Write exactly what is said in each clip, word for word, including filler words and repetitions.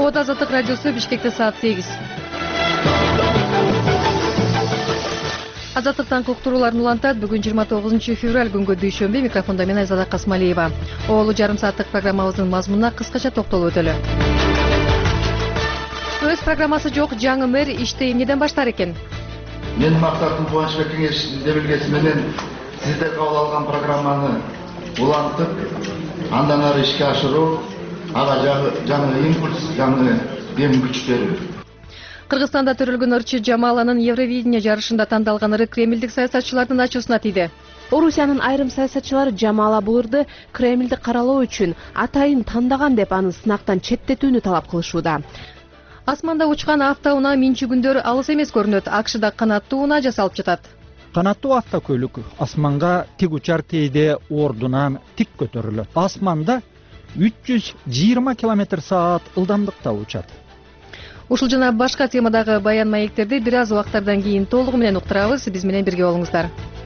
Болот Азаттык радиосу, Бишкекте саат сегиз. Азаттыктан уктурууларын улантат. Бүгүн жыйырма тогузунчу февраль күнгө дүйшөмбү. Микрофондо мен Айзада Касмалиева. Оолу жарым сааттык программабыздын мазмунуна кыскача токтолуп өтөлү. Өз программасы жок жаңы мэр ишти эмнеден баштар экен? Менин максатым Кубанычбек Кеңеш демилгеси менен сизде кабыл алган программаны улантып, андан ары ишке ашыруу, ага жаңы импульс, жаңы дем күч берүү. Кыргызстанда төрөлгөн ырчы Жамаланын Евровидение жарышында тандалган ыры кремлдик саясатчылардын ачуусуна тийди. Орусиянын айрым саясатчылары Жамала бул ырды Кремлди каралоо үчүн атайын тандаган деп аны сынактан четтетүүнү талап кылышууда. Асманда учкан автоунаа минчүгүндөр алыс эмес көрүнөт. АКШда канаттуу унаа жасалып жатат. Канаттуу автокөлүк асманга тик учар кейде ордунан тик көтөрүлөт. Асманда үч жүз жыйырма километр саат ылдамдыкта учат. Ушул жана башка темадагы баян маектерди бир аз убактардан кийин толугу менен уктурабыз. Биз менен бирге болуңуздар.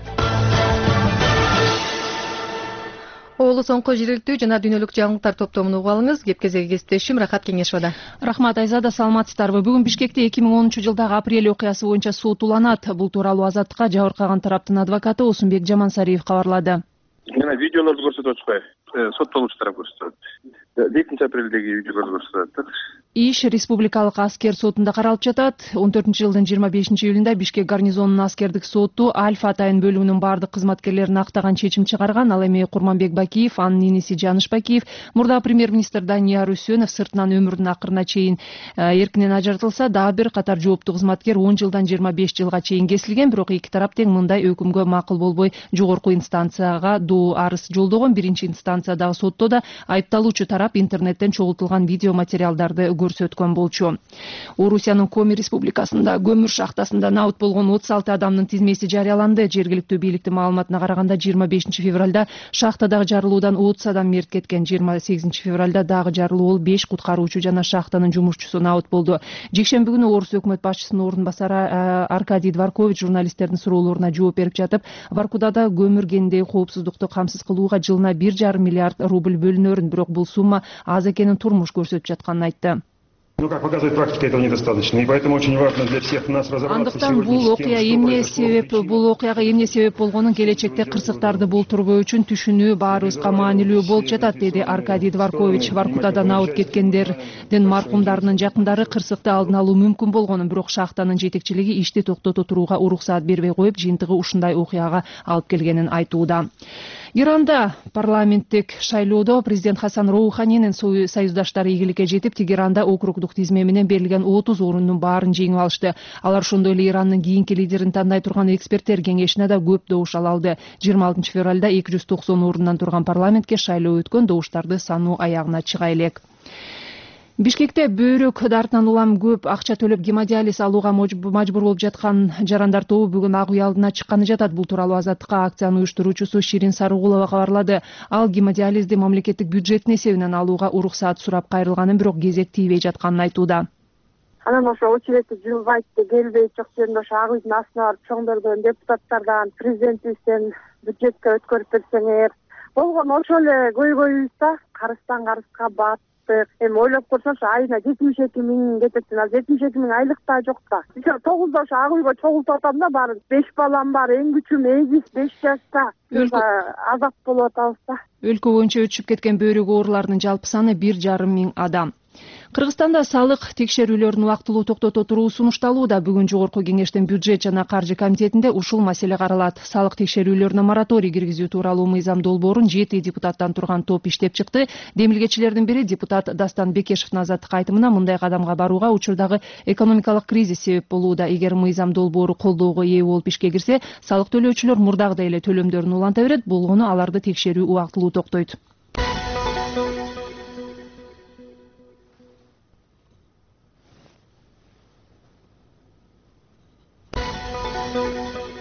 Оолу соңку жергиликтүү жана дүйнөлүк жаңылыктар топтомун угуп алыңыз. Кеп-кезеги кесиптешим Рахат Кеңешовада. Рахмат, Айзада, саламатсыздарбы? Бүгүн Бишкекте эки миң онунчу жылдагы апрель окуясы боюнча сот уланат. Бул тууралуу Азаттыкка жабыркаган тараптын адвокаты Усунбек Жамансариев кабарлады. Мына видеолорду көрсөтүп атышпайбы? Соттолуучу тарап көрсөтөт. экинчи апрелдеги видеолорду көрсөтөт. Иш Республикалык аскер сотунда каралып жатат. он төртүнчү жылдын жыйырма бешинчи июлунда Бишкек гарнизонунун аскердик соту Альфа атайын бөлүгүнүн бардык кызматкерлерин актаган чечим чыгарган. Ал эми Курманбек Бакиев, анын иниси Жаныш Бакиев, мурда премьер-министр Данияр Үсөнов сыртынан өмүрүнүн акырына чейин эркинен ажыртылса, дагы бир катар жооптуу кызматкер он жылдан жыйырма беш жылга чейин кесилген. Бирок эки тарап тең мындай өкүмгө макул болбой жогорку инстанцияга доо арыз жолдогон. Биринчи инстанциядагы сотто да айыпталуучу тарап интернеттен чогултулган видео материалдарды көрсөткөн болчу. Орусиянын Коми республикасында көмүр шахтасында наут болгон отуз алты адамдын тизмеси жарыяланды. Жергиликтүү бийликтин маалыматына караганда жыйырма бешинчи февралда шахтадагы жарылуудан отуз адам мерт кеткен. жыйырма сегизинчи февралда дагы жарылуу болуп беш куткаруучу жана шахтанын жумушчусу наут болду. Жекшемби күнү Орус өкмөт башчысынын ордун басары Аркадий Дворкович журналисттердин суроолоруна жооп берип жатып, Воркудада көмүр кенидеги коопсуздукту камсыз кылууга жылына бир жарым миллиард рубль бөлүнөрүн, бирок бул сумма аз экенин турмуш көрсөтүп жатканын айтты. Ну, как показывает практика, этого недостаточно. И поэтому очень важно для всех нас разобраться сегодня бул окуя эмне себеп, бул окуяга эмне себеп болгонун келечекте кырсыктарды болтурбоо үчүн түшүнүү баарыбызга маанилүү болуп жатат, деди Аркадий Дворкович. Воркудада наут кеткендердин маркумдарынын жакындары кырсыкты алдын алуу мүмкүн болгонун, бирок шахтанын жетекчилиги ишти токтото турууга уруксаат бербей коюп, жыйынтыгы ушундай окуяга алып келгенин айтууда. Иранда парламенттик шайлоодо президент Хасан Роуханинин союздаштары ийгиликке жетип, Тегеранда округдук тизме менен берилген отуз орунун баарын жеңип алышты. Алар ошондой эле Ирандын кийинки лидерин тандай турган эксперттер кеңешине да көп добуш ала алды. жыйырма алтынчы февралда эки жүз токсон орундан турган парламентке шайлоо өткөн, добуштарды саноо аягына чыга элек. Бишкекте бөйрөк дартынан улам көп акча төлөп гемодиализ алууга мажбур болуп жаткан жарандар тобу бүгүн ак үй алдына чыкканы жатат. Бул тууралуу Азаттыкка акциянын уюштуруучусу Ширин Сарыгулова кабарлады. Ал гемодиализди мамлекеттик бюджеттин эсебинен алууга уруксаат сурап кайрылганын, бирок кезек тийбей жатканын айтууда. Анан ошо очередти жылбайт келбей жок жеринде ошо ак үйдүн астына барып чоңдордон депутаттардан президентибизден бюджетке өткөрүп берсеңер болгон. Ошол эле көйгөйүбүздө карыстан карызга бат. Эми ойлоп көрсөңчү, айына жетимиш эки миң кетет. Ал жетимиш эки миң айлык да жок да. тогузда ошо ак үйгө чогултуп атам да, баарын. беш балам бар, эң күчүм эгиз беш жашта. Азап болуп атабыз да. Өлкө боюнча өчүп кеткен бөйрөк ооруларынын жалпы саны бир жарым миң адам. Кыргызстанда салык текшерүүлөрүн убактылуу токтото туруу сунушталууда. Бүгүн жогорку кеңештин бюджет жана каржы комитетинде ушул маселе каралат. Салык текшерүүлөрүнө мораторий киргизүү тууралуу мыйзам долбоорун жети депутаттан турган топ иштеп чыкты. Демилгечилердин бири депутат Дастан Бекешевдин Азаттык айтымына мындай кадамга барууга учурдагы экономикалык кризис себеп болууда. Эгер мыйзам долбоору колдоого ээ болуп ишке кирсе, салык төлөөчүлөр мурдагыдай эле төлөмдөрүн уланта берет, болгону аларды текшерүү убактылуу токтойт.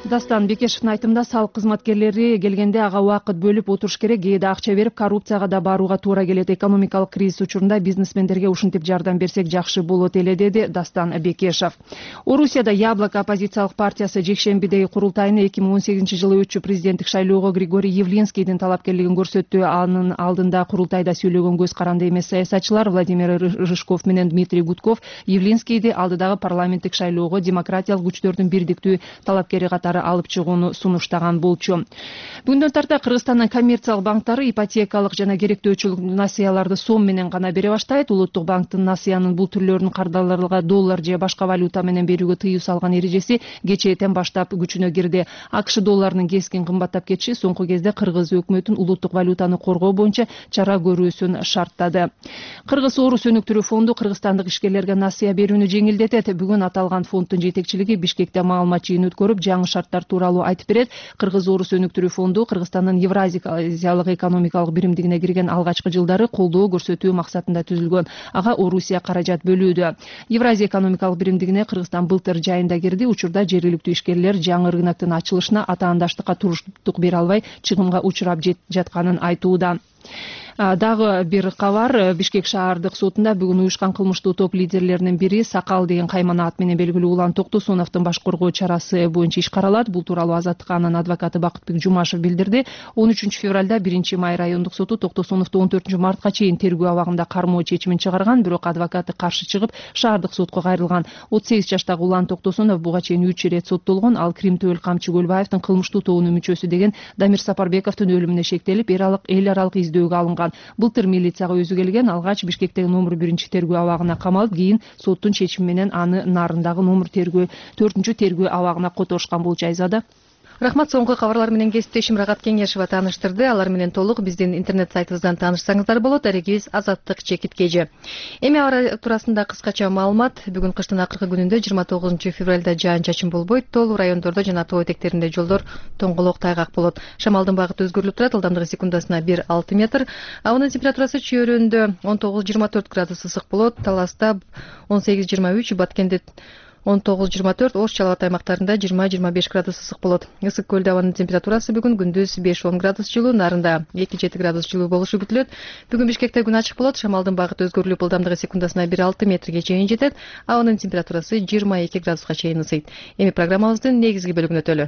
Дастан Бекешевдин айтымында салык кызматкерлери келгенде ага убакыт бөлүп отуруш керек, кээде акча берип коррупцияга да барууга туура келет. Экономикалык кризис учурунда бизнесмендерге ушинтип жардам берсек жакшы болот эле, деди Дастан Бекешев. Орусияда Яблоко оппозициялык партиясы жекшембидеги курултайыны эки миң он сегизинчи жылы өтчү президенттик шайлоого Григорий Явлинскийдин талапкерлигин көрсөттү. Анын алдында курултайда сөйлөгөн көз каранды эмес саясатчылар Владимир Рыжков менен Дмитрий Гудков Явлинскийди алдыдагы парламенттик шайлоого демократиялык күчтөрдүн бирдиктүү талапкери катары алып чыгууну сунуштаган болчу. Бүгүндөн тарта Кыргызстандын коммерциялык банктары ипотекалык жана керектөөчүлүк насыяларды сом менен гана бере баштайт. Улуттук банктын насыянын бул түрлөрүн кардарларга доллар же башка валюта менен берүүгө тыюу салган эрежеси кечээден баштап күчүнө кирди. АКШ долларынын кескин кымбаттап кетиши соңку кезде Кыргыз өкмөтүн улуттук валютаны коргоо боюнча чара көрүүсүн шарттады. Кыргыз Орус өнүктүрүү фонду кыргызстандык ишкерлерге насыя берүүнү жеңилдетет. Бүгүн аталган фонддун жетекчилиги Бишкекте маалымат жыйыны өткөрүп, жаңы шарттар тууралуу айтып берет. Кыргыз Орус өнүктүрүү фонду Кыргызстандын Евразиялык экономикалык биримдигине кирген алгачкы жылдары колдоо көрсөтүү максатында түзүлгөн. Ага Орусия каражат бөлүүдө. Евразия экономикалык биримдигине Кыргызстан былтыр жайында кирди. Учурда жергиликтүү ишкерлер жаңы рыноктун ачылышына атаандаштыкка туруштук бере албай чыгымга учурап жатканын айтууда. Дагы бир кабар. Бишкек шаардык сотунда бүгүн уюшкан кылмыштуу топ лидерлеринин бири Сакал деген каймана ат менен белгилүү Улан Токтосуновдун баш коргоо чарасы боюнча иш каралат. Бул тууралуу Азаттыкка анын адвокаты Бакытбек Жумашев билдирди. он үчүнчү февралда биринчи май райондук соту Токтосуновду он төртүнчү мартка чейин тергөө абагында кармоо чечимин чыгарган, бирок адвокаты каршы чыгып шаардык сотко кайрылган. отуз сегиз жаштагы Улан Токтосунов буга чейин үч ирет соттолгон. Ал Крим Төөл Камчы Көлбаевдин кылмыштуу тобунун мүчөсү деген Дамир Сапарбековдун өлүмүнө шектелип, эл аралык издөөгө алынган. Былтыр милицияга өзү келген, алгач Бишкектеги номер биринчи тергөө абагына камалып, кийин соттун чечими менен аны Нарындагы номер тергөө төртүнчү тергөө абагына которушкан болчу. Айзада. Рахмат. Соңку кабарлар менен кесиптешим Рагат Кеңешева тааныштырды. Алар менен толук биздин интернет сайтыбыздан таанышсаңыздар болот. Арегибиз Азаттык чекит кежи. Эми аба туурасында кыскача маалымат. Бүгүн кыштын акыркы күнүндө жыйырма тогузунчу февралда жаан-чачын болбойт. Тоолуу райондордо жана тоо этектеринде жолдор тоңголок тайгак болот. Шамалдын багыты өзгөрүлүп турат. Ылдамдыгы секундасына бир алты метр. Абанын температурасы чөйрөндө он тогуз жыйырма төрт градус ысык болот. Таласта он сегиз жыйырма үч, Баткенде он тогуз жыйырма төрт, Ош Чалат аймактарында жыйырма жыйырма беш градус ысык болот. Ысык көлдө абанын температурасы бүгүн күндүз беш он градус жылуу, Нарында эки жети градус жылуу болушу күтүлөт. Бүгүн Бишкекте күн ачык болот. Шамалдын багыты өзгөрүлүп, ылдамдыгы секундасына бир алты метрге чейин жетет. Абанын температурасы жыйырма эки градуска чейин ысыйт. Эми программабыздын негизги бөлүгүнө өтөлү.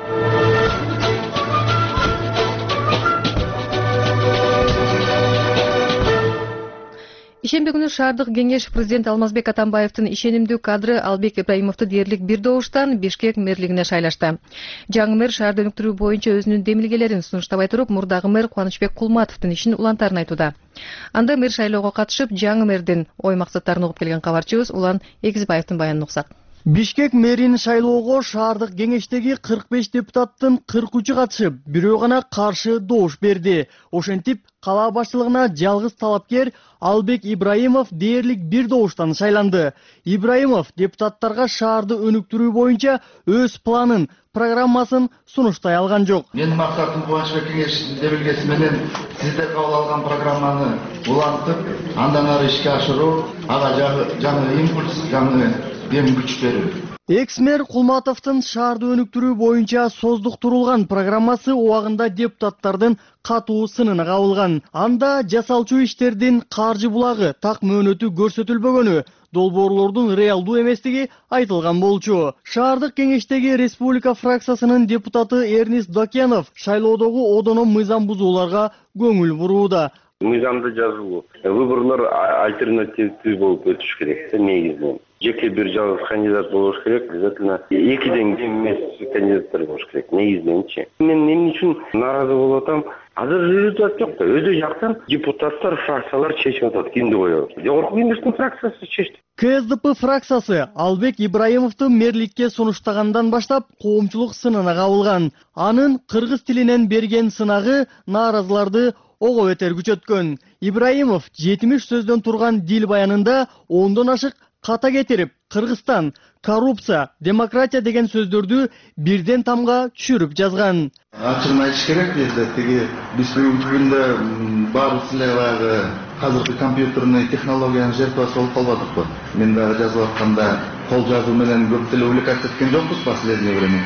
Ишемби күнү шаардык кеңеш президент Алмазбек Атамбаевдин ишенимдүү кадры Албек Ибраимовду дээрлик бир добуштан Бишкек мэрлигине шайлашты. Жаңы мэр шаарды өнүктүрүү боюнча өзүнүн демилгелерин сунуштабай туруп, мурдагы мэр Кубанычбек Кулматовдун ишин улантарын айтууда. Анда мэр шайлоого катышып, жаңы мэрдин ой максаттарын угуп келген кабарчыбыз Улан Эгизбаевдин баянын уксак. Бишкек мэрин шайлоого шаардык кеңештеги кырк беш депутаттын кырк үчү катышып, бирөө гана каршы добуш берди. Ошентип, кала башчылыгына жалгыз талапкер Албек Ибраимов дээрлик бир добуштан шайланды. Ибраимов депутаттарга шаарды өнүктүрүү боюнча өз планын, программасын сунуштай алган жок. Менин максатым Кубанычбек кеңештин демилгеси менен сиздер кабыл алган программаны улантып, андан ары ишке ашыруу, ага жаңы импульс, жаңы дем күч берүү. Экс-мэр Кулматовдун шаарды өнүктүрүү боюнча создуктурулган программасы убагында депутаттардын катуу сынына кабылган. Анда жасалчу иштердин каржы булагы так мөөнөтү көрсөтүлбөгөнү, долбоорлордун реалдуу эместиги айтылган болчу. Шаардык кеңештеги республика фракциясынын депутаты Эрнис Докенов шайлоодогу одоно мыйзам бузууларга көңүл бурууда. Мыйзамды жазуу, выборлор альтернативдүү болуп өтүш керек. Негизинен жеке бир жалгыз кандидат болуш керек, обязательно экиден кем эмес кандидаттар болуш керек. Негизиненчи. Мен эмне үчүн нааразы болуп атам? Азыр результат жок да. Өзү жактан депутаттар, фракциялар чечип атат, кимди коёбуз. Жогорку кеңештин фракциясы чечти. КСДП фракциясы Албек Ибраимовду мэрликке сунуштагандан баштап коомчулук сынына кабылган. Анын кыргыз тилинен берген сынагы нааразыларды ого бетер күчөткөн. Ибраимов жетимиш сөздөн турган дил баянында ондон ашык ката кетирип, Кыргызстан, коррупция, демократия деген сөздөрдү бирден тамга түшүрүп жазган. Ачыгын айтыш керек, эле тиги биз бүгүнкү күндө баардык эле баягы азыркы компьютерный технологиянын жертвасы болуп калбадыкпы. Мен дагы жазып атканда кол жазуу менен көп деле увлекаться эткен жокпуз последнее время, бирок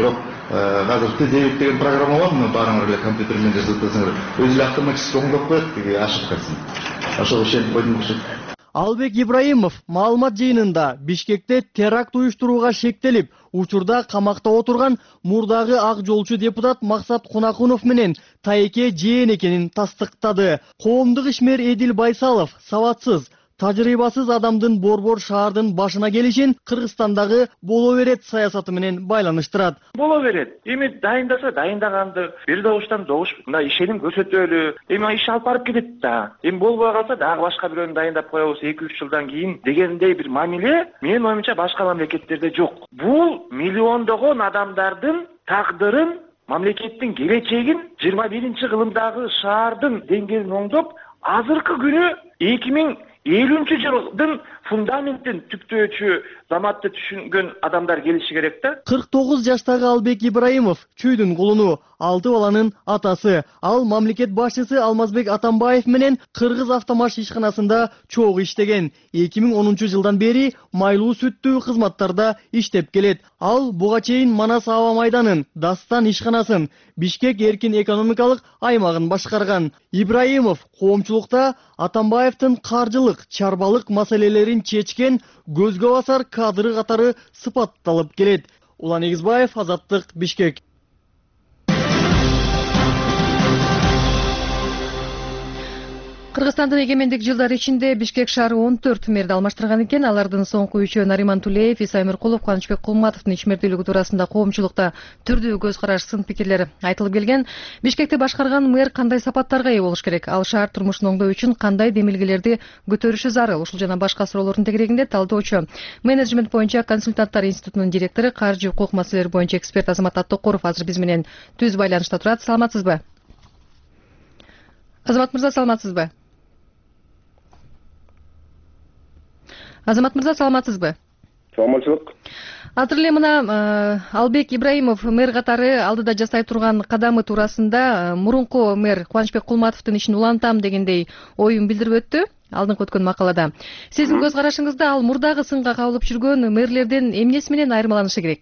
Қазір Т9 деген программа бар, мына барыңар эле компьютермен жасатасыңар. Өзү эле автоматически оңдоп коет, тиги ашып калсын. Ошол ишенip койдум окшойт. Албек Ибраимов маалымат жыйынында Бишкекте теракт уюштурууга шектелип, учурда камакта отурган мурдагы ак жолчу депутат Максат Кунакунов менен тайеке жээн экенин тастыктады. Коомдук ишмер Эдил Байсалов сабатсыз, тажрыйбасыз адамдын борбор шаардын башына келишин Кыргызстандагы боло берет саясаты менен байланыштырат. Боло берет. Эми дайындаса дайындаганды бир добуштан добуш мындай ишеним көрсөтөлү. Эми иш алып барып кетет да. Эми болбой калса дагы башка бирөөнү дайындап коебуз эки үч жылдан кийин дегендей бир мамиле менин оюмча башка мамлекеттерде жок. Бул миллиондогон адамдардын тагдырын, мамлекеттин келечегин жыйырма биринчи кылымдагы шаардын деңгээлин оңдоп, азыркы күнү эки миң элүүнчү жылдын фундаментин түптөөчү заматты түшүнгөн адамдар келиши керек да. кырк тогуз жаштагы Албек Ибраимов чүйдүн кулуну, алты баланын атасы. Ал мамлекет башчысы Алмазбек Атамбаев менен Кыргыз автомаш ишканасында чогуу иштеген. эки миң онунчу жылдан бери майлуу сүттүү кызматтарда иштеп келет. Ал буга чейин Манас аба майданын, Дастан ишканасын, Бишкек эркин экономикалык аймагын башкарган. Ибраимов коомчулукта Атамбаевдин каржылык, чарбалык маселелерин чечкен көзгө басар кадры катары сыпатталып келет. Улан Эгизбаев, Азаттык, Бишкек. Кыргызстандын эгемендик жылдары ичинде Бишкек шаары он төрт мэрди алмаштырган экен. Алардын соңку үчөө Нариман Тулеев, Иса Эмиркулов, Кубанычбек Кулматовдун ичмердүүлүгү туурасында коомчулукта түрдүү көз караш, сын пикирлер айтылып келген. Бишкекти башкарган мэр кандай сапаттарга ээ болуш керек? Ал шаар турмушун оңдоо үчүн кандай демилгелерди көтөрүшү зарыл? Ушул жана башка суроолордун тегерегинде талдоочу, менеджмент боюнча консультанттар институтунун директору, каржы укук маселелери боюнча эксперт Азамат Аттокуров азыр биз менен түз байланышта турат. Саламатсызбы? Азамат мырза, саламатсызбы? Азамат мырза, саламатсызбы? Саламатчылык. Азыр эле мына Албек Ибраимов мэр катары алдыда жасай турган кадамы туурасында мурунку мэр Кубанычбек Кулматовдун ишин улантам дегендей оюн билдирип өттү алдыңкы өткөн макалада. Сиздин көз карашыңызда ал мурдагы сынга кабылып жүргөн мэрлерден эмнеси менен айырмаланышы керек?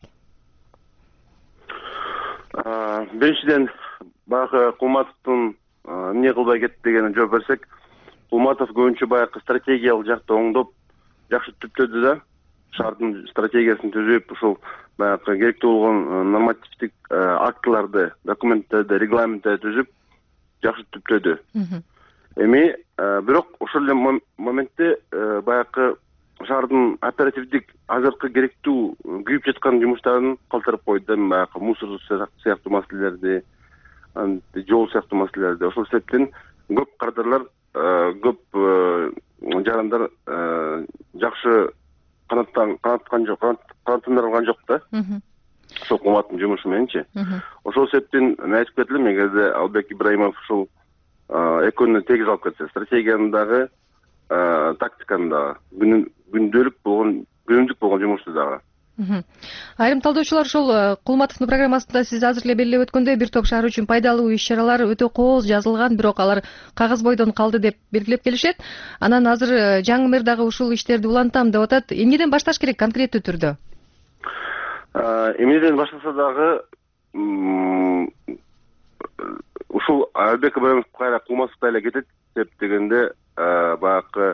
Биринчиден баягы Кулматовдун эмне кылбай кетти дегенине жооп берсек, Кулматов көбүнчө баягы стратегиялык жакты оңдоп, жакшы түптөдү да, шаардын стратегиясын түзүп, ушул баягы керектүү болгон нормативдик актыларды, документтерди, регламенттерди түзүп, жакшы түптөдү. Эми бирок ошол эле моментте баягы шаардын оперативдик азыркы керектүү күйүп жаткан жумуштарын калтырып койду, баягы мусор сыяктуу маселелерди, жол сыяктуу маселелерди. Ошол себептен көп кадрлар, көп жарандар жакшы канаткан жок, канаттандырылган жок да. Ошол Кулматтын жумушу мененчи. Ошол себептен мен айтып кетилем, эгерде Албек Ибраимов ушул экөөнү тегиз алып кетсе, стратегияны дагы, тактиканы дагы, күндөлүк болгон, күнүмдүк болгон жумушту дагы. Айрым талдоочулар ошол Кулматовдун программасында сиз азыр эле белгилеп өткөндөй бир топ шаар үчүн пайдалуу иш-чаралар өтө кооз жазылган, бирок алар кагаз бойдон калды деп белгилеп келишет. Анан азыр жаңы мэр дагы ушул иштерди улантам деп атат. Эмнеден башташ керек конкреттүү түрдө? Эмнеден баштаса дагы ушул Албек Ибраимов кайра Кулматовго эле кетет деп дегенде баягы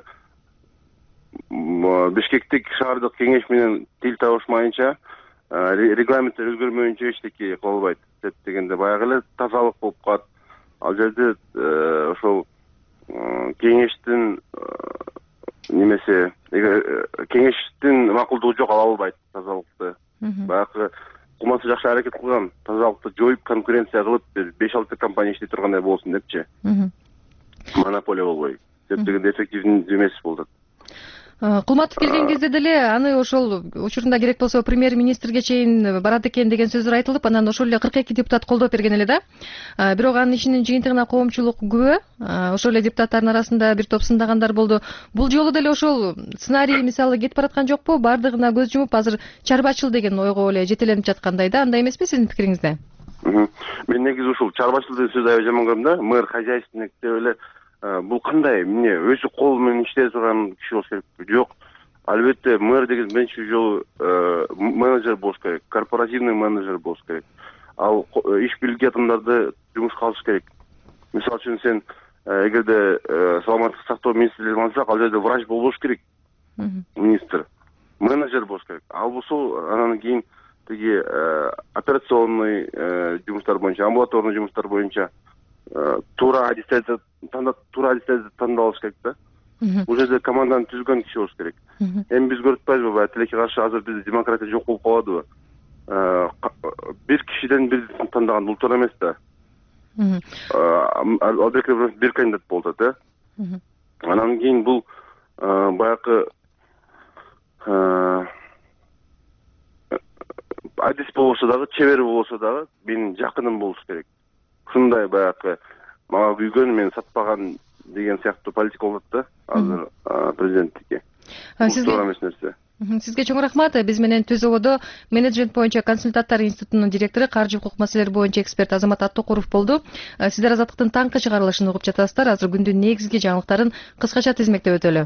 Бишкектик шаардык кеңеш менен тил табышмайынча, регламенттер өзгөрмөйүнчө эчтеке кыла албайт деп дегенде баягы эле тазалык болуп калат. Ал жерде ошол кеңештин немесе кеңештин макулдугу жок, ала албайт тазалыкты. Баягы Кулматов жакшы аракет кылган, тазалыкты жоюп, конкуренция кылып, беш алты компания иштей тургандай болсун депчи. Монополия болбой. Деп дегенде эффективдүү эмес болот. Кулматов келген кезде деле аны ошол учурунда керек болсо премьер-министрге чейин барат экен деген сөздөр айтылып, анан ошол эле кырк эки депутат колдоп берген эле да. Бирок анын ишинин жыйынтыгына коомчулук күбө, ошол эле депутаттардын арасында бир топ сындагандар болду. Бул жолу деле ошол сценарий мисалы кетип бараткан жокпу? Бардыгына көз жумуп, азыр чарбачыл деген ойго эле жетеленип жаткандай да. Андай эмеспи сиздин пикириңизде? Мен негизи ушул чарбачыл деген сөздү аябай жаман көрөм да. Мэр хозяйственник деп эле бул кандай, эмне өзү кол менен иштей турган киши болуш керек? Жок. Албетте мэр деген биринчи жолу менеджер болуш керек, корпоративный менеджер болуш керек. ал иш бийликке адамдарды жумушка алыш керек. Мисалы үчүн сен эгерде саламаттык сактоо министрлигин алсак, ал жерде врач болбош керек, министр, менеджер болуш керек. Ал болсо анан кийин тиги операционный жумуштар боюнча, амбулаторный жумуштар боюнча туура адистерди тандап, туура адистерди тандап алыш керек да. Бул жерде команданы түзгөн киши болуш керек. Эми биз көрүп атпайбызбы, баягы тилекке каршы азыр бизде демократия жок болуп калабы? Бир кишиден бир тандаган бул туура эмес да. Албек бир кандидат болду да. Анан кийин бул баягы адис болбосо дагы, чебер болбосо дагы менин жакыным болуш керек. Ушундай баягы мага күйгөн, мен сатпаган деген сыяктуу политика болот да азыр президенттикке. Туура эмес нерсе. Сизге чоң рахмат. Биз менен Түзөбодо менеджмент боюнча консультанттар институтунун директору, каржы укук маселелери боюнча эксперт Азамат Аттокуров болду. Сиздер Азаттыктын таңкы чыгарылышын угуп жатасыздар. Азыр күндүн негизги жаңылыктарын кыскача тизмектеп өтөлү.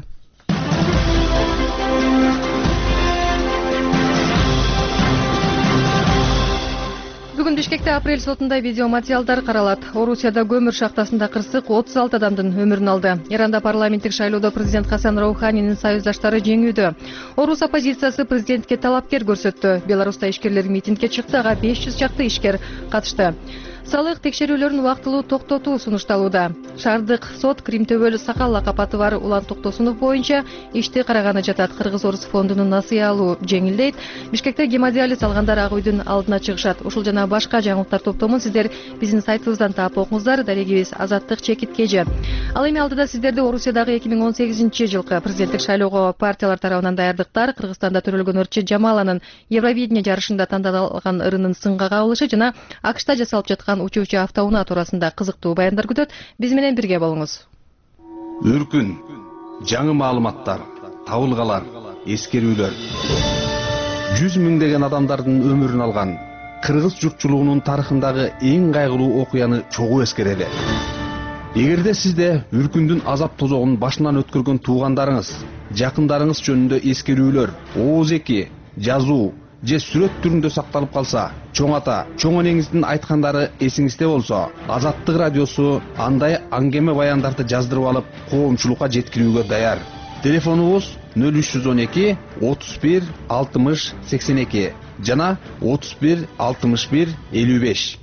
Бүгүн Бишкекте апрель сотунда видео материалдар каралат. Орусияда көмүр шахтасында кырсык отуз алты адамдын өмүрүн алды. Иранда парламенттик шайлоодо президент Хасан Роуханинин союздаштары жеңүүдө. Орус оппозициясы президентке талапкер көрсөттү. Беларуста ишкерлер митингге чыкты, ага беш жүз чакты ишкер катышты. Салык текшерүүлөрүн убактылуу токтотуу сунушталууда. Шаардык сот Кримтөбөл Сакал лакап аты бар Улан Токтосунов боюнча ишти караганы жатат. Кыргыз-Орус фондунун насыя алуу жеңилдейт. Бишкекте гемодиализ алгандар ак үйдүн алдына чыгышат. Ушул жана башка жаңылыктар топтомун сиздер биздин сайтыбыздан таап окуңуздар. Дарегибиз Азаттык чекит кежи. Ал эми алдыда сиздерди Орусиядагы эки миң он сегизинчи жылкы президенттик шайлоого партиялар тарабынан даярдыктар, Кыргызстанда төрөлгөн Өрчү Жамаланын Евровидение жарышында тандалган ырынын сынга кабылышы жана АКШта жасалып жаткан учуучу автоунаа туурасында кызыктуу баяндар күтөт. Биз менен бирге болуңуз. Өркүн, жаңы маалыматтар, табылгалар, эскерүүлөр. жүз миңдеген адамдардын өмүрүн алган кыргыз журтчулугунун тарыхындагы эң кайгылуу окуяны чогуу эскерели. Эгерде сизде Үркүндүн азап тозогун башынан өткөргөн туугандарыңыз, жакындарыңыз жөнүндө эскерүүлөр, ооз эки, жазуу же сүрөт түрүндө сакталып калса, чоң ата, чоң энеңиздин айткандары эсиңизде болсо, Азаттык радиосу андай аңгеме баяндарды жаздырып алып, коомчулукка жеткирүүгө даяр. Телефонубуз нөл үч жүз он эки отуз бир алтымыш сексен эки жана отуз бир алтымыш бир элүү беш.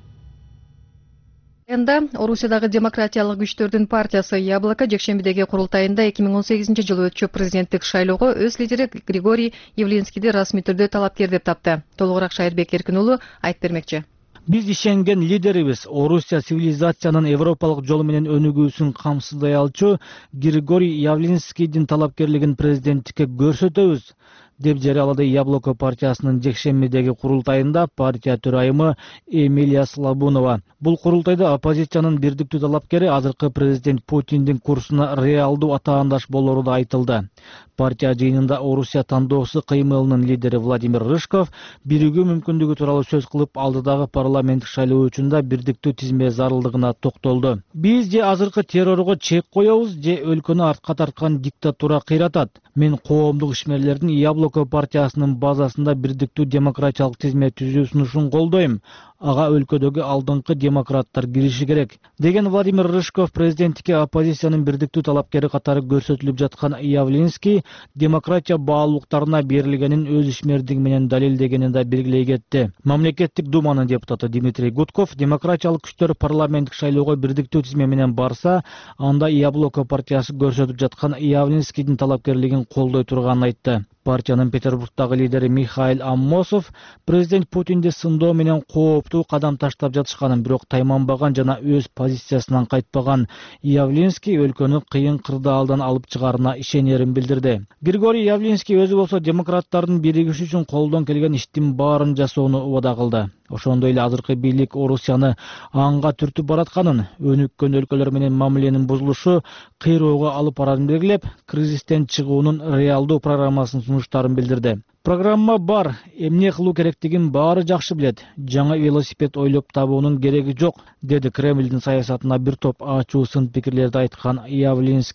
Анда Орусиядагы демократиялык күчтөрдүн партиясы Яблоко жекшембидеги курултайында эки миң он сегизинчи жылы өтчү президенттик шайлоого өз лидери Григорий Явлинскийди расмий түрдө талапкер деп тапты. Толугураак Шайырбек Эркин уулу айтып бермекчи. Биз ишенген лидерибиз Орусия цивилизациянын европалык жолу менен өнүгүүсүн камсыздай алчу Григорий Явлинскийдин талапкерлигин президенттикке көрсөтөбүз, деп жарыялады Яблоко партиясынын жекшембидеги курултайында партия төрайымы Эмилия Слабунова. Бул курултайда оппозициянын бирдиктүү талапкери азыркы президент Путиндин курсуна реалдуу атаандаш болору да айтылды. Партия жыйынында Орусия тандоосу кыймылынын лидери Владимир Рыжков биригүү мүмкүндүгү тууралуу сөз кылып, алдыдагы парламенттик шайлоо үчүн бирдиктүү тизме зарылдыгына токтолду. Биз же азыркы террорго чек коебуз, же өлкөнү артка тарткан диктатура кыйратат. Мен коомдук ишмерлердин Яблоко партиясынын базасында бирдиктүү демократиялык тизме түзүү сунушун колдойм. Ага өлкөдөгү алдыңкы демократтар кириши керек, деген Владимир Рыжков президенттикке оппозициянын бирдиктүү талапкери катары көрсөтүлүп жаткан Явлинский демократия баалуулуктарына берилгенин өз ишмердиги менен далилдегенин да белгилей кетти. Мамлекеттик думанын депутаты Дмитрий Гудков демократиялык күчтөр парламенттик шайлоого бирдиктүү тизме менен барса, анда Яблоко партиясы көрсөтүп жаткан Явлинскийдин талапкерлигин колдой турганын айтты. Партиянын Петербургдагы лидери Михаил Аммосов президент Путинди сындоо менен кооптуу кадам таштап жатышканын, бирок тайманбаган жана өз позициясынан кайтпаган Явлинский өлкөнү кыйын кырдаалдан алып чыгаарына ишенерин билдирди. Григорий Явлинский өзү болсо демократтардын биригиши үчүн колдон келген иштин баарын жасоону убада кылды. Ошондой эле азыркы бийлик Орусияны аңга түртүп баратканын, өнүккөн өлкөлөр менен мамиленин бузулушу кыйроого алып барарын белгилеп, кризистен чыгуунун реалдуу программасын сунуштарын билдирди. Программа бар, эмне кылуу керектигин баары жакшы билет. Жаңы велосипед ойлоп табуунун кереги жок, деди Кремлдин саясатына бир топ ачуу сын пикирлерди айткан Явлинский.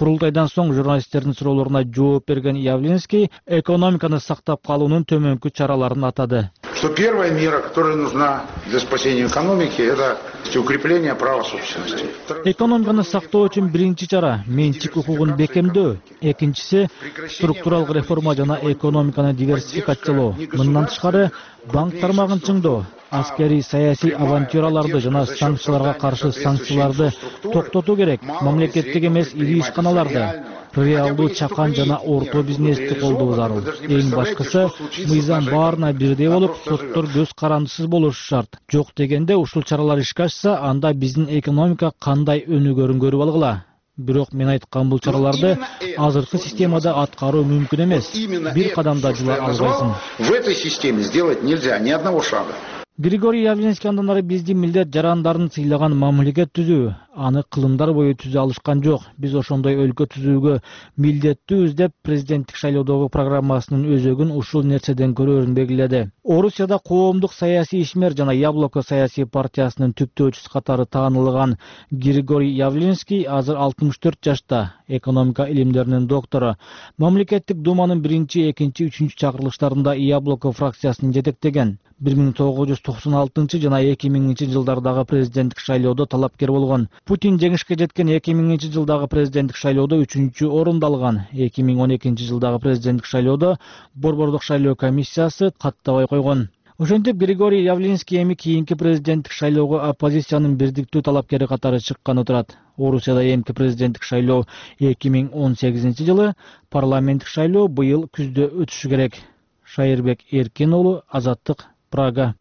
Курултайдан соң журналисттердин суроолоруна жооп берген Явлинский экономиканы сактап калуунун төмөнкү чараларын атады. Что первая мера, которая нужна для спасения экономики, это укрепление права собственности. Экономиканы сактоо үчүн биринчи чара менчик укугун бекемдөө, экинчиси структуралык реформа жана экономиканы диверсификациялоо. Мындан тышкары банк тармагын чыңдоо, аскерий саясий авантюраларды жана санкцияларга каршы санкцияларды токтотуу керек. Мамлекеттик эмес ири ишканаларды, реалдуу чакан жана орто бизнести колдоо зарыл. Эң башкысы мыйзам баарына бирдей болуп, соттор көз карандысыз болушу шарт. Жок дегенде ушул чаралар ишке ашса, анда биздин экономика кандай өнүгөрүн көрүп алгыла. Бирок мен айткан бул чараларды азыркы системада аткаруу мүмкүн эмес. Бир кадамда жыла албайсың. В этой системе сделать нельзя ни одного шага. Григорий Явлинский андан ары биздин милдет жарандарын сыйлаган мамлекет түзүү, аны кылымдар бою түзө алышкан жок. Биз ошондой өлкө түзүүгө милдеттүүбүз деп президенттик шайлоодогу программасынын өзөгүн ушул нерседен көрөрүн белгиледи. Орусияда коомдук саясий ишмер жана Яблоко саясий партиясынын түптөөчүсү катары таанылган Григорий Явлинский азыр алтымыш төрт жашта, экономика илимдеринин доктору. Мамлекеттик думанын биринчи, экинчи, үчүнчү чакырылыштарында Яблоко фракциясын жетектеген. бир миң тогуз жүз токсон алтынчы жана эки миңинчи жылдардагы президенттик шайлоодо талапкер болгон. Путин жеңишке жеткен эки миңинчи жылдагы президенттик шайлоодо үчүнчү орунду алган. эки миң он экинчи жылдагы президенттик шайлоодо Борбордук шайлоо комиссиясы каттабай койгон. Ошентип Григорий Явлинский эми кийинки президенттик шайлоого оппозициянын бирдиктүү талапкери катары чыкканы турат. Орусияда эмки президенттик шайлоо эки миң он сегизинчи жылы, парламенттик шайлоо быйыл күздө өтүшү керек. Шайырбек Эркин уулу, Азаттык, Прага.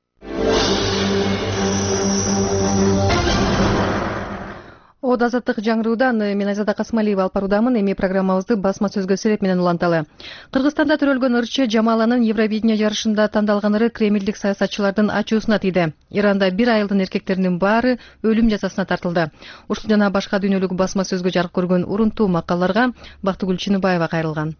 Од азаттык жаңыруудан мен Айзада Касмалиева алып баруудамын. Эми программабызды басма сөзгө сереп менен уланталы. Кыргызстанда төрөлгөн ырчы Жамаланын Евровидение жарышында тандалган ыры кремлдик саясатчылардын ачуусуна тийди. Иранда бир айылдын эркектеринин баары өлүм жазасына тартылды. Ушул жана башка дүйнөлүк басма сөзгө жарык көргөн урунтуу макалларга Бактыгүл Чыныбаева кайрылган.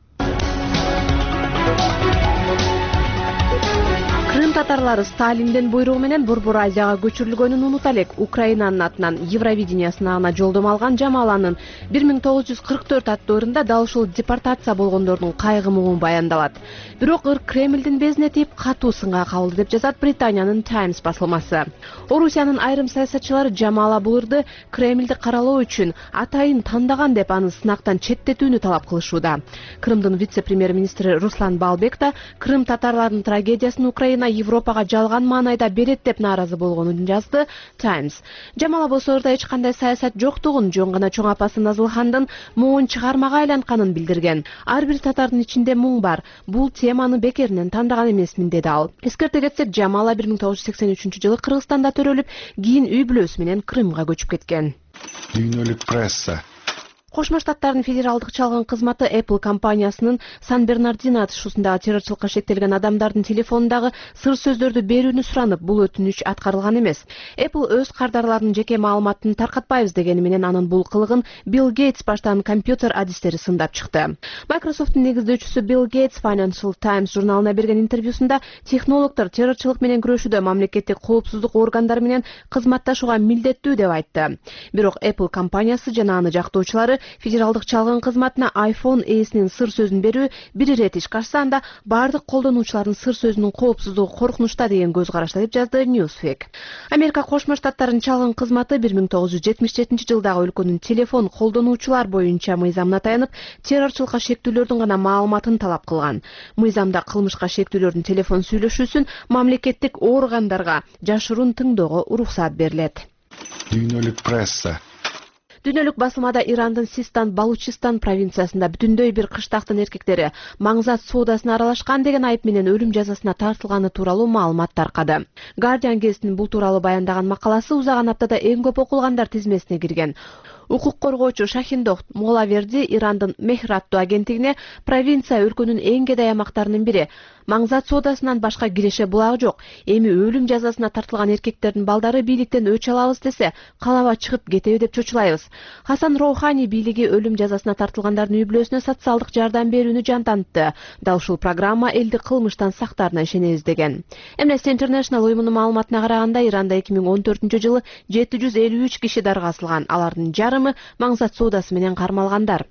Крым татарлары Сталиндин буйругу менен Борбор Азияга көчүрүлгөнүн унута элек. Украинанын атынан Евровидение сынагына жолдомо алган Жамаланын бир миң тогуз жүз кырк төрт аттуу ырында дал ушул депортация болгондордун кайгы муңу баяндалат. Бирок ыр Кремлдин безине тийип катуу сынга кабылды деп жазат Британиянын Times басылмасы. Орусиянын айрым саясатчылары Жамала бул ырды Кремлди каралоо үчүн атайын тандаган деп аны сынактан четтетүүнү талап кылышууда. Крымдын вице-премьер-министри Руслан Балбек да Крым татарларынын трагедиясын Украина Европага жалган маанайда берет деп нааразы болгонун жазды Times. Жамала болсо ырда эч кандай саясат жоктугун, жөн гана чоң апасы Назылхандын муун чыгармага айлантканын билдирген. Ар бир татардын ичинде муң бар. Бул теманы бекеринен тандаган эмесмин деди ал. Эскерте кетсек, Жамала бир миң тогуз жүз сексен үчүнчү жылы Кыргызстанда төрөлүп, кийин үй бүлөсү менен Крымга көчүп кеткен. Дүйнөлүк пресса. Кошмо Штаттардын федералдык чалгын кызматы Apple компаниясынын Сан-Бернардино атышуусундагы террорчулукка шектелген адамдардын телефонундагы сыр сөздөрдү берүүнү суранып, бул өтүнүч аткарылган эмес. Apple өз кардарларынын жеке маалыматын таркатпайбыз дегени менен анын бул кылыгын Билл Гейтс баштаган компьютер адистери сындап чыкты. Microsoft'тун негиздөөчүсү Билл Гейтс Financial Times журналына берген интервьюсунда технологдор террорчулук менен күрөшүүдө мамлекеттик коопсуздук органдары менен кызматташууга милдеттүү деп айтты. Бирок Apple компаниясы жана аны жактоочулары федералдык чалгын кызматына iPhone ээсинин сыр сөзүн берүү бир ирет ишке ашса, анда бардык колдонуучулардын сыр сөзүнүн коопсуздугу коркунучта деген көз карашта деп жазды Newsweek. Америка Кошмо Штаттарынын чалгын кызматы бир миң тогуз жүз жетимиш жетинчи жылдагы өлкөнүн телефон колдонуучулар боюнча мыйзамына таянып, террорчулукка шектүүлөрдүн гана маалыматын талап кылган. Мыйзамда кылмышка шектүүлөрдүн телефон сүйлөшүүсүн мамлекеттик органдарга жашыруун тыңдоого уруксат берилет. Дүйнөлүк пресса. Дүйнөлүк басылмада Ирандын Систан Балучистан провинциясында бүтүндөй бир кыштактын эркектери маңзат соодасына аралашкан деген айып менен өлүм жазасына тартылганы тууралуу маалымат таркады. Guardian гезитинин бул тууралуу баяндаган макаласы узаган аптада эң көп окулгандар тизмесине кирген. Укук коргоочу Шахиндох Молаверди Ирандын Мехр аттуу агенттигине провинция өлкөнүн эң кедей аймактарынын бири. Маңзат соодасынан башка киреше булагы жок. Эми өлүм жазасына тартылган эркектердин балдары бийликтен өч алабыз десе, калаба чыгып кетеби деп чочулайбыз. Хасан Роухани бийлиги өлүм жазасына тартылгандардын үй бүлөсүнө социалдык жардам берүүнү жантантты. Дал ушул программа элди кылмыштан сактаарына ишенебиз деген. Amnesty International уюмунун маалыматына караганда, Иранда эки миң он төртүнчү жылы жети жүз элүү үч киши дарга асылган. Алардын жарымы маңзат соодасы менен кармалгандар.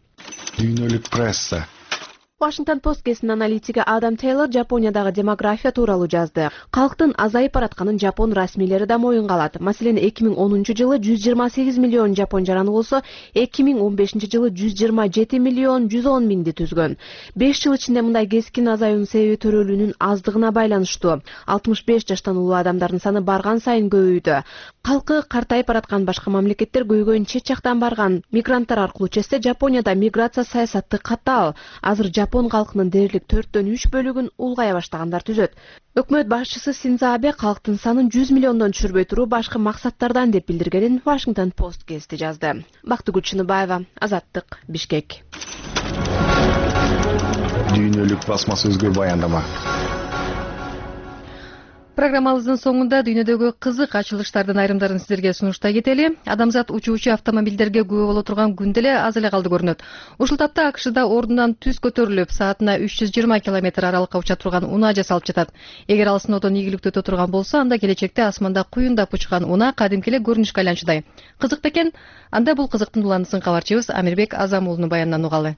Дүйнөлүк пресса. Washington Post гезитинин аналитиги Адам Тейлор Жапониядагы демография тууралуу жазды. Калктын азайып баратканын жапон расмийлери да моюнга алат. Маселен, эки миң онунчу жылы жүз жыйырма сегиз миллион жапон жараны болсо, эки миң он бешинчи жылы жүз жыйырма жети миллион жүз он миңди түзгөн. беш жыл ичинде мындай кескин азаюунун себеби төрөлүүнүн аздыгына байланыштуу. алтымыш беш жаштан улуу адамдардын саны барган сайын көбөйдү. Калкы картайып бараткан башка мамлекеттер көйгөйүн чет жактан барган мигранттар аркылуу чечсе, Жапонияда миграция саясаты катаал. Азыр Жапон калкынын дээрлик төрттөн үч бөлүгүн улгая баштагандар түзөт. Өкмөт башчысы Синдзо Абе калктын санын жүз миллиондон түшүрбөй туруу башка максаттардан деп билдиргенин Washington Post гезити жазды. Бактыгүл Чыныбаева, Азаттык, Бишкек. Дүйнөлүк басма сөзгө баяндама. Программабыздын соңунда дүйнөдөгү кызык ачылыштардын айрымдарын сиздерге сунуштай кетели. Адамзат учуучу автомобилдерге күбө боло турган күн деле аз эле калды көрүнөт. Ушул тапта АКШда ордунан түз көтөрүлүп, саатына үч жүз жыйырма километр аралыкка уча турган унаа жасалып жатат. Эгер ал сыноодон ийгиликтүү өтө турган болсо, анда келечекте асманда куюндап учкан унаа кадимки эле көрүнүшкө айланчудай. Кызык бекен? Анда бул кызыктын уланысын кабарчыбыз Амирбек Азамуулунун баянынан угалы.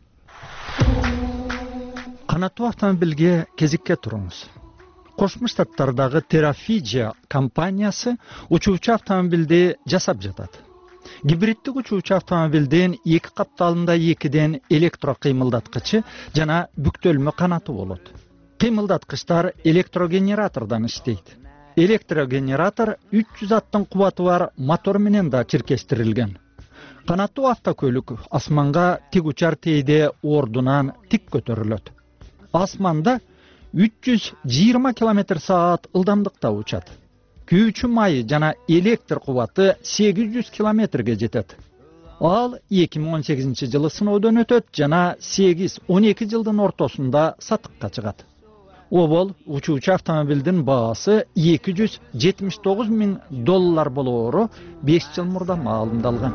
Канаттуу автомобилге кезикке туруңуз. Кошмо Штаттардагы Terrafiggia компаниясы учуучу автомобилди жасап жатат. Гибриддик учуучу автомобилдин эки капталында экиден электро кыймылдаткычы жана бүктөлмө канаты болот. Кыймылдаткычтар электрогенератордон иштейт. Электрогенератор үч жүз аттын кубаты бар мотор менен да чиркештирилген. Канаттуу автокөлүк асманга тик учар тийде ордунан тик көтөрүлөт. Асманда үч жүз жыйырма километр саат ылдамдыкта учат. Күйүүчү майы жана электр кубаты сегиз жүз километрге жетет. Ал эки миң он сегизинчи жылы сыноодон өтөт жана сегиз он эки жылдын ортосунда сатыкка чыгат. Обол учуучу автомобилдин баасы эки жүз жетимиш тогуз миң доллар болоору беш жыл мурда маалымдалган.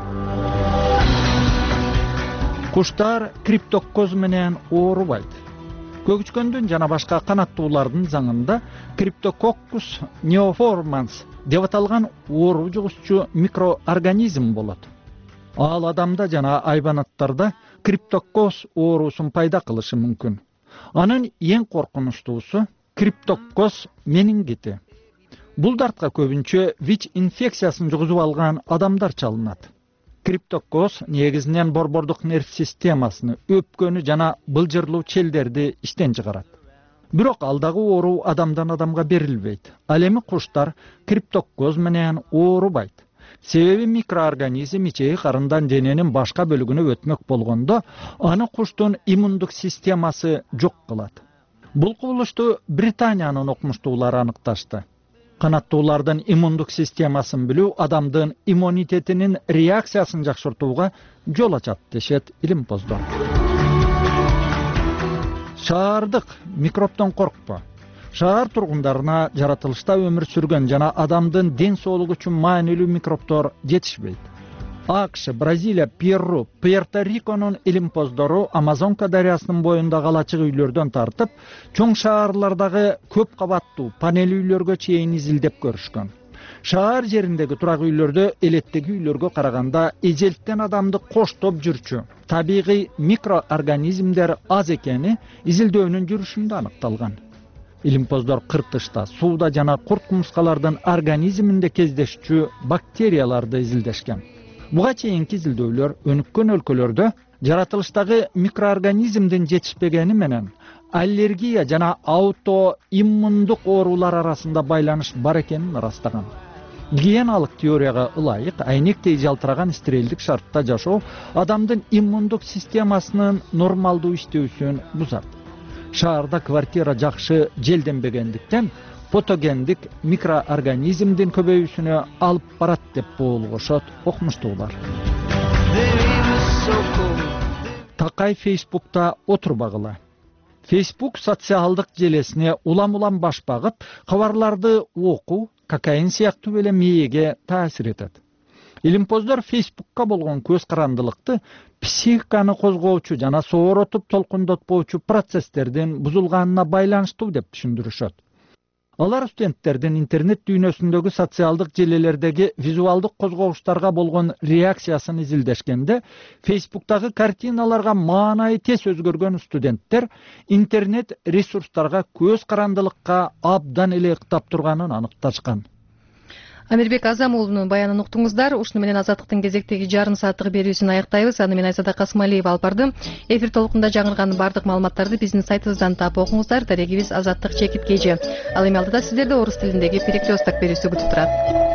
Куштар криптокоз менен оорубайт. Көгүчкөндүн жана башка канаттуулардын заңында Cryptococcus neoformans деп аталган оору жугузчу микроорганизм болот. Ал адамда жана айбанаттарда криптокоз оорусун пайда кылышы мүмкүн. Анын эң коркунучтуусу криптокоз менингити. Бул дартка көбүнчө ВИЧ инфекциясын жугузуп алган адамдар чалынат. Криптокоз негизинен борбордук нерв системасыны, өпкөнү жана былжырлуу челдерди иштен чыгарат. Бирок алдагы оору адамдан адамга берилбейт. Ал эми куштар криптокоз менен оорубайт. Себеби микроорганизм ичеги карындан дененин башка бөлүгүнө өтмөк болгондо, аны куштун иммундук системасы жок кылат. Бул кубулушту Британиянын окумуштуулары аныкташты. Канаттуулардын иммундук системасын билүү адамдын иммунитетинин реакциясын жакшыртууга жол ачат дешет илимпоздор. Шаардык микробтон коркпо. Шаар тургундарына жаратылышта өмүр сүргөн жана адамдын ден соолугу үчүн маанилүү микробтор жетишпейт. АКШ, Бразилия, Перу, Пуэрто-Риконун илимпоздору Амазонка дарыясынын боюндагы алачык үйлөрдөн тартып, чоң шаарлардагы көп кабаттуу панель үйлөргө чейин изилдеп көрүшкөн. Шаар жериндеги турак үйлөрдө элеттеги үйлөргө караганда эжелттен адамды коштоп жүрчү табигый микроорганизмдер аз экени изилдөөнүн жүрүшүндө аныкталган. Илимпоздор кыртышта, сууда жана курт кумурскалардын организминде кездешчү бактерияларды изилдешкен. Буга чейинки изилдөөлөр өнүккөн өлкөлөрдө жаратылыштагы микроорганизмдин жетишпегени менен аллергия жана аутоиммундук оорулар арасында байланыш бар экенин ырастаган. Гигиеналык теорияга ылайык айнектей жалтыраган стерилдик шартта жашоо адамдын иммундук системасынын нормалдуу иштөөсүн бузат. Шаарда квартира жакшы желденбегендиктен патогендик микроорганизмдин көбөйүүсүнө алып барат деп болгошот окумуштуулар. Такай Фейсбукта отурбагыла. Фейсбук социалдык желесине улам-улам баш багып, кабарларды окуу, кокаин сыяктуу эле мээге таасир этет. Илимпоздор Фейсбукка болгон көз карандылыкты психиканы козгоочу жана сооротуп толкундотпоочу процесстердин бузулганына байланыштуу деп түшүндүрүшөт. Алар студенттердин интернет дүйнөсүндөгү социалдык желелердеги визуалдык козгогуштарга болгон реакциясын изилдешкенде, Фейсбуктагы картиналарга маанайы тез өзгөргөн студенттер интернет ресурстарга көз карандылыкка абдан эле ыктап турганын аныкташкан. Амирбек Азам уулунун баянын уктуңуздар. Ушуну менен Азаттыктын кезектеги жарым сааттык берүүсүн аяктайбыз. Аны мен Айзада Касымалиева алып бардым. Эфир толкунда жаңырган бардык маалыматтарды биздин сайтыбыздан таап окуңуздар. Дарегибиз Азаттык чекит кеже. Ал эми алдыда сиздерди орус тилиндеги Перекресток берүүсү күтүп турат.